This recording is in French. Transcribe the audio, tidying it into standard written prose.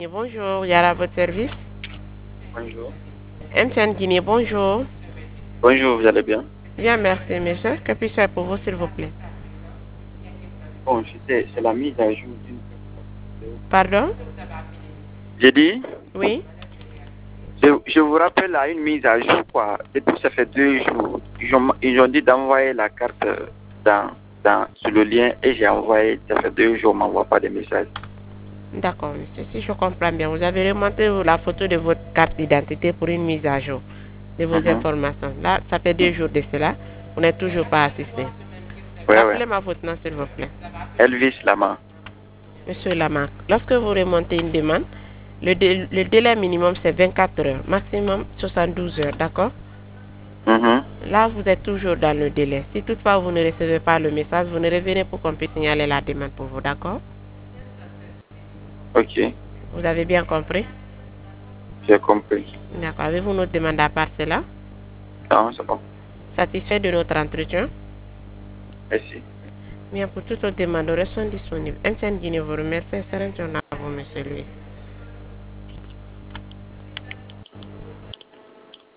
Bonjour, Yara, à votre service. Bonjour. MTN Guinée, bonjour. Bonjour, vous allez bien? Bien, merci, monsieur. Que puis-je faire pour vous, s'il vous plaît? Bon, c'est la mise à jour d'une... Pardon? J'ai dit, Oui? je vous rappelle à une mise à jour, quoi. Depuis, ça fait 2 jours. Ils ont dit d'envoyer la carte sur le lien et j'ai envoyé, ça fait 2 jours, on ne m'envoie pas de message. D'accord, monsieur. Si je comprends bien, vous avez remonté la photo de votre carte d'identité pour une mise à jour de vos informations. Là, ça fait 2 jours de cela. Vous n'êtes toujours pas assisté. Ouais, Rappelez-moi votre nom, s'il vous plaît. Elvis Lama. Monsieur Lamarck, lorsque vous remontez une demande, le délai minimum c'est 24 heures, maximum 72 heures, d'accord? Là, vous êtes toujours dans le délai. Si toutefois vous ne recevez pas le message, vous ne revenez pour qu'on puisse signaler la demande pour vous, d'accord? Ok, Vous avez bien compris? j'ai compris. D'accord. Avez-vous notre demande à part cela? Non, c'est bon. Satisfait de notre entretien? Merci. Bien, pour toute autre demande, restons disponibles. MTN Guinée vous remercie et sera à vous, monsieur Louis.